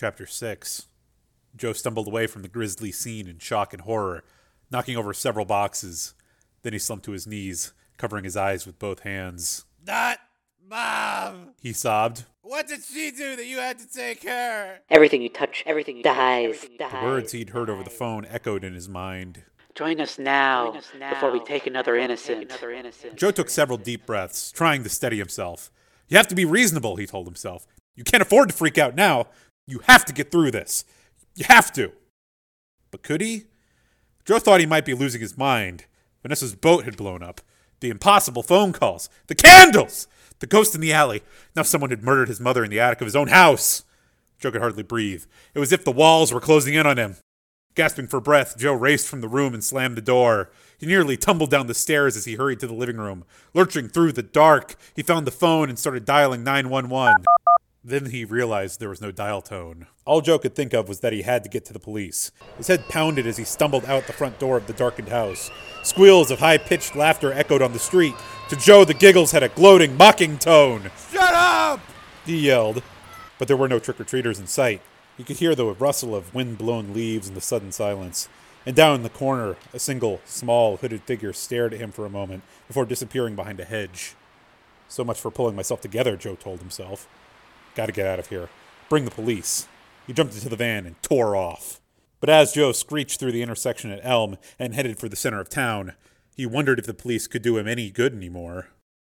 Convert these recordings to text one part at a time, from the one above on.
Chapter 6. Joe stumbled away from the grisly scene in shock and horror, knocking over several boxes. Then he slumped to his knees, covering his eyes with both hands. Not Mom! He sobbed. What did she do that you had to take her? Everything you touch, everything dies. The words he'd heard over the phone echoed in his mind. Join us now, before we take another innocent. Joe took several deep breaths, trying to steady himself. You have to be reasonable, he told himself. You can't afford to freak out now. You have to get through this. You have to. But could he? Joe thought he might be losing his mind. Vanessa's boat had blown up. The impossible phone calls. The candles! The ghost in the alley. Now someone had murdered his mother in the attic of his own house. Joe could hardly breathe. It was as if the walls were closing in on him. Gasping for breath, Joe raced from the room and slammed the door. He nearly tumbled down the stairs as he hurried to the living room. Lurching through the dark, he found the phone and started dialing 911. Then he realized there was no dial tone. All Joe could think of was that he had to get to the police. His head pounded as he stumbled out the front door of the darkened house. Squeals of high-pitched laughter echoed on the street. To Joe, the giggles had a gloating, mocking tone. Shut up! He yelled. But there were no trick-or-treaters in sight. He could hear the rustle of wind-blown leaves in the sudden silence. And down in the corner, a single, small, hooded figure stared at him for a moment before disappearing behind a hedge. So much for pulling myself together, Joe told himself. Gotta get out of here. Bring the police. He jumped into the van and tore off. But as Joe screeched through the intersection at Elm and headed for the center of town, he wondered if the police could do him any good anymore.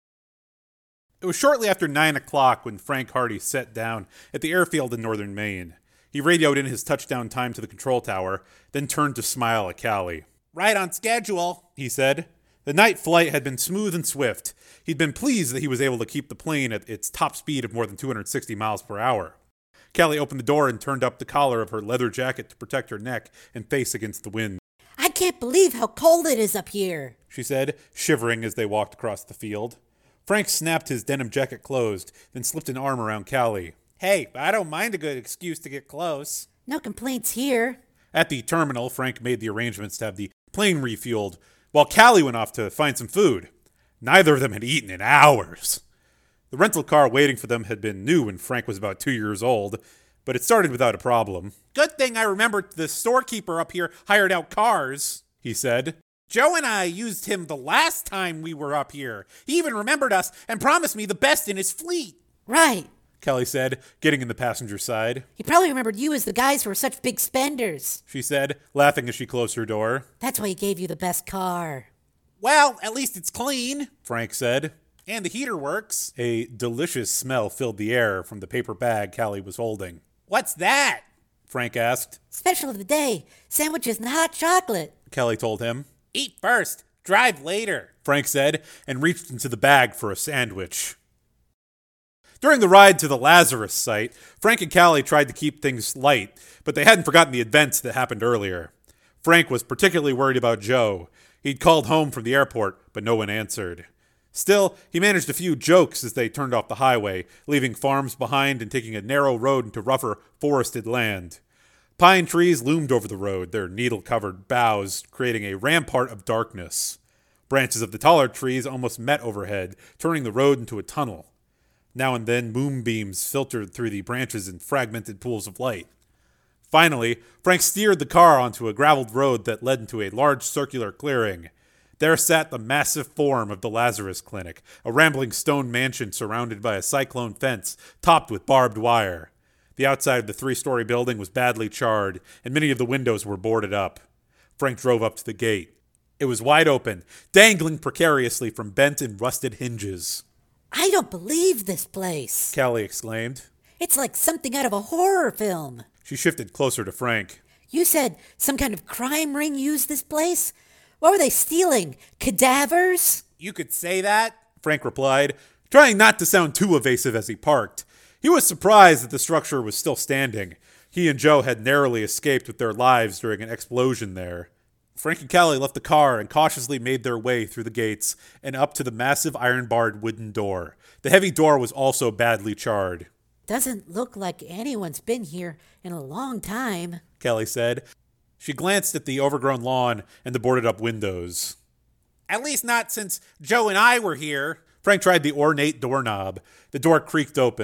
It was shortly after 9 o'clock when Frank Hardy sat down at the airfield in northern Maine. He radioed in his touchdown time to the control tower, then turned to smile at Callie. Right on schedule, he said. The night flight had been smooth and swift. He'd been pleased that he was able to keep the plane at its top speed of more than 260 miles per hour. Callie opened the door and turned up the collar of her leather jacket to protect her neck and face against the wind. I can't believe how cold it is up here, she said, shivering as they walked across the field. Frank snapped his denim jacket closed, then slipped an arm around Callie. Hey, I don't mind a good excuse to get close. No complaints here. At the terminal, Frank made the arrangements to have the plane refueled, while Callie went off to find some food. Neither of them had eaten in hours. The rental car waiting for them had been new when Frank was about 2 years old, but it started without a problem. Good thing I remembered the storekeeper up here hired out cars, he said. Joe and I used him the last time we were up here. He even remembered us and promised me the best in his fleet. Right, Callie said, getting in the passenger side. He probably remembered you as the guys who were such big spenders, she said, laughing as she closed her door. That's why he gave you the best car. Well, at least it's clean, Frank said. And the heater works. A delicious smell filled the air from the paper bag Callie was holding. What's that? Frank asked. Special of the day, sandwiches and hot chocolate, Callie told him. Eat first, drive later, Frank said, and reached into the bag for a sandwich. During the ride to the Lazarus site, Frank and Callie tried to keep things light, but they hadn't forgotten the events that happened earlier. Frank was particularly worried about Joe. He'd called home from the airport, but no one answered. Still, he managed a few jokes as they turned off the highway, leaving farms behind and taking a narrow road into rougher, forested land. Pine trees loomed over the road, their needle-covered boughs creating a rampart of darkness. Branches of the taller trees almost met overhead, turning the road into a tunnel. Now and then, moonbeams filtered through the branches in fragmented pools of light. Finally, Frank steered the car onto a graveled road that led into a large circular clearing. There sat the massive form of the Lazarus Clinic, a rambling stone mansion surrounded by a cyclone fence topped with barbed wire. The outside of the 3-story building was badly charred, and many of the windows were boarded up. Frank drove up to the gate. It was wide open, dangling precariously from bent and rusted hinges. I don't believe this place, Callie exclaimed. It's like something out of a horror film. She shifted closer to Frank. You said some kind of crime ring used this place? What were they stealing? Cadavers? You could say that, Frank replied, trying not to sound too evasive as he parked. He was surprised that the structure was still standing. He and Joe had narrowly escaped with their lives during an explosion there. Frank and Callie left the car and cautiously made their way through the gates and up to the massive iron-barred wooden door. The heavy door was also badly charred. Doesn't look like anyone's been here in a long time, Callie said. She glanced at the overgrown lawn and the boarded-up windows. At least not since Joe and I were here. Frank tried the ornate doorknob. The door creaked open.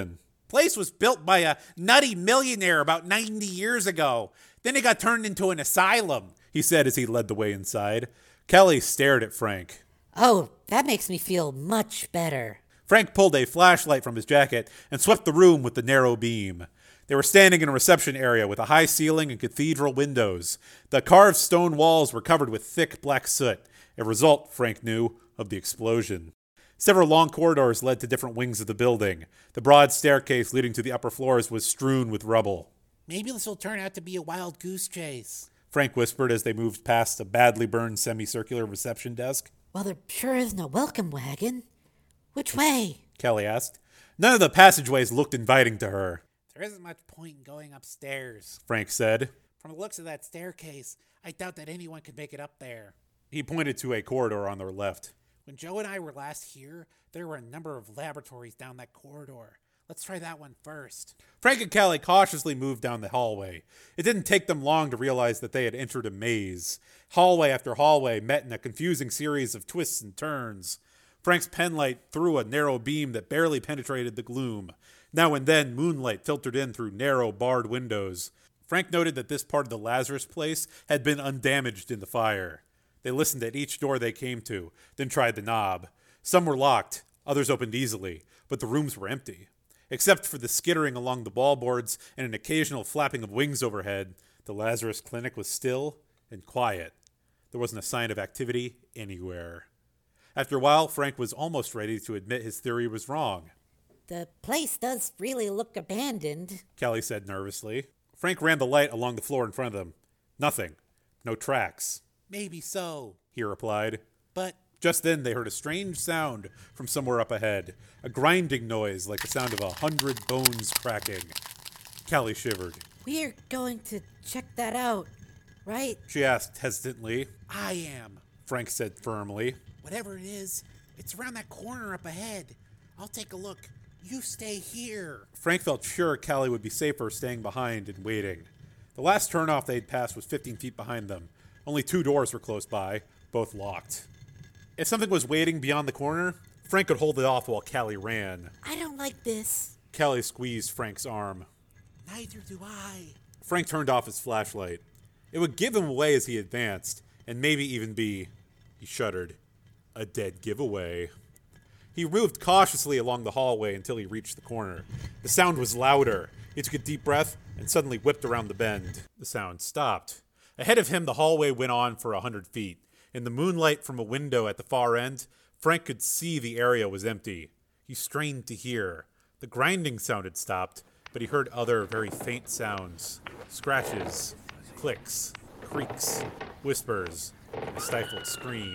Place was built by a nutty millionaire about 90 years ago. Then it got turned into an asylum, he said as he led the way inside. Kelly stared at Frank. Oh, that makes me feel much better. Frank pulled a flashlight from his jacket and swept the room with the narrow beam. They were standing in a reception area with a high ceiling and cathedral windows. The carved stone walls were covered with thick black soot, a result, Frank knew, of the explosion. Several long corridors led to different wings of the building. The broad staircase leading to the upper floors was strewn with rubble. Maybe this will turn out to be a wild goose chase, Frank whispered as they moved past a badly burned semicircular reception desk. Well, there sure isn't a welcome wagon. Which way? Kelly asked. None of the passageways looked inviting to her. There isn't much point in going upstairs, Frank said. From the looks of that staircase, I doubt that anyone could make it up there. He pointed to a corridor on their left. When Joe and I were last here, there were a number of laboratories down that corridor. Let's try that one first. Frank and Callie cautiously moved down the hallway. It didn't take them long to realize that they had entered a maze. Hallway after hallway met in a confusing series of twists and turns. Frank's penlight threw a narrow beam that barely penetrated the gloom. Now and then, moonlight filtered in through narrow, barred windows. Frank noted that this part of the Lazarus place had been undamaged in the fire. They listened at each door they came to, then tried the knob. Some were locked, others opened easily, but the rooms were empty. Except for the skittering along the ballboards and an occasional flapping of wings overhead, the Lazarus Clinic was still and quiet. There wasn't a sign of activity anywhere. After a while, Frank was almost ready to admit his theory was wrong. The place does really look abandoned, Callie said nervously. Frank ran the light along the floor in front of them. Nothing. No tracks. Maybe so, he replied. But just then they heard a strange sound from somewhere up ahead. A grinding noise like the sound of 100 bones cracking. Callie shivered. We're going to check that out, right? She asked hesitantly. I am, Frank said firmly. Whatever it is, it's around that corner up ahead. I'll take a look. You stay here. Frank felt sure Callie would be safer staying behind and waiting. The last turnoff they'd passed was 15 feet behind them. Only 2 doors were close by, both locked. If something was waiting beyond the corner, Frank could hold it off while Callie ran. I don't like this. Callie squeezed Frank's arm. Neither do I. Frank turned off his flashlight. It would give him away as he advanced, and maybe even be, he shuddered, a dead giveaway. He moved cautiously along the hallway until he reached the corner. The sound was louder. He took a deep breath and suddenly whipped around the bend. The sound stopped. Ahead of him, the hallway went on for 100 feet. In the moonlight from a window at the far end, Frank could see the area was empty. He strained to hear. The grinding sound had stopped, but he heard other very faint sounds. Scratches, clicks, creaks, whispers, and a stifled scream.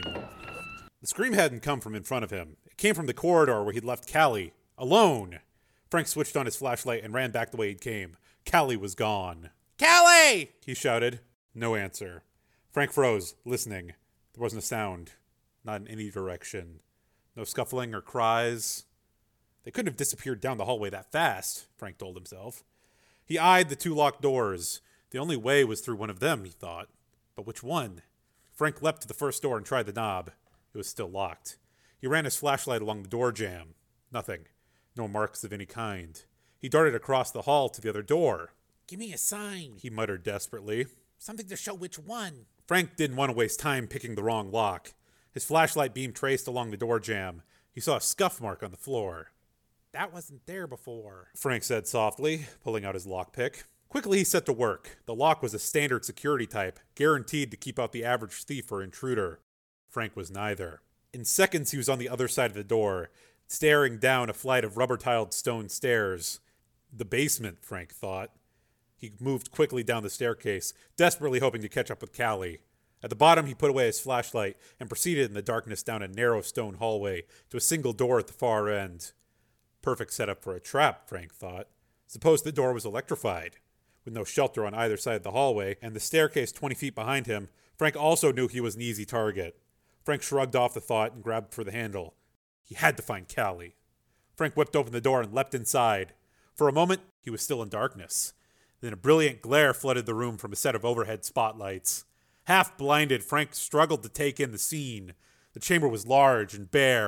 The scream hadn't come from in front of him. It came from the corridor where he'd left Callie, alone. Frank switched on his flashlight and ran back the way he'd came. Callie was gone. Callie! He shouted. No answer. Frank froze, listening. There wasn't a sound. Not in any direction. No scuffling or cries. They couldn't have disappeared down the hallway that fast, Frank told himself. He eyed the 2 locked doors. The only way was through one of them, he thought. But which one? Frank leapt to the first door and tried the knob. It was still locked. He ran his flashlight along the door jamb. Nothing. No marks of any kind. He darted across the hall to the other door. Give me a sign, He muttered desperately. Something to show which one. Frank didn't want to waste time picking the wrong lock. His flashlight beam traced along the door jamb. He saw a scuff mark on the floor. That wasn't there before, Frank said softly, pulling out his lockpick. Quickly he set to work. The lock was a standard security type, guaranteed to keep out the average thief or intruder. Frank was neither. In seconds he was on the other side of the door, staring down a flight of rubber-tiled stone stairs. The basement, Frank thought. He moved quickly down the staircase, desperately hoping to catch up with Callie. At the bottom, he put away his flashlight and proceeded in the darkness down a narrow stone hallway to a single door at the far end. Perfect setup for a trap, Frank thought. Suppose the door was electrified. With no shelter on either side of the hallway and the staircase 20 feet behind him, Frank also knew he was an easy target. Frank shrugged off the thought and grabbed for the handle. He had to find Callie. Frank whipped open the door and leapt inside. For a moment, he was still in darkness. Then a brilliant glare flooded the room from a set of overhead spotlights. Half blinded, Frank struggled to take in the scene. The chamber was large and bare,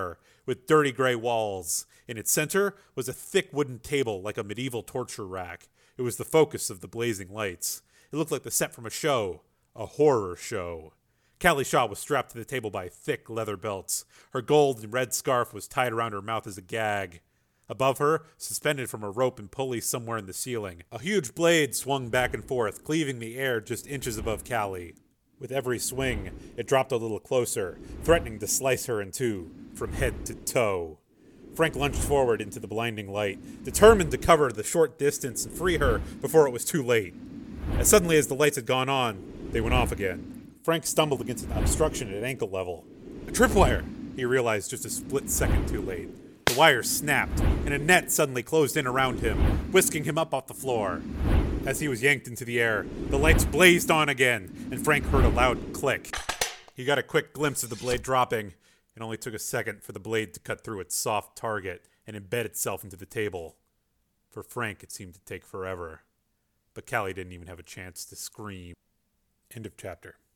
with dirty gray walls. In its center was a thick wooden table like a medieval torture rack. It was the focus of the blazing lights. It looked like the set from a show. A horror show. Callie Shaw was strapped to the table by thick leather belts. Her gold and red scarf was tied around her mouth as a gag. Above her, suspended from a rope and pulley somewhere in the ceiling, a huge blade swung back and forth, cleaving the air just inches above Callie. With every swing, it dropped a little closer, threatening to slice her in two, from head to toe. Frank lunged forward into the blinding light, determined to cover the short distance and free her before it was too late. As suddenly as the lights had gone on, they went off again. Frank stumbled against an obstruction at ankle level. A tripwire, he realized just a split second too late. The wire snapped, and a net suddenly closed in around him, whisking him up off the floor. As he was yanked into the air, the lights blazed on again, and Frank heard a loud click. He got a quick glimpse of the blade dropping. It only took a second for the blade to cut through its soft target and embed itself into the table. For Frank, it seemed to take forever. But Callie didn't even have a chance to scream. End of chapter.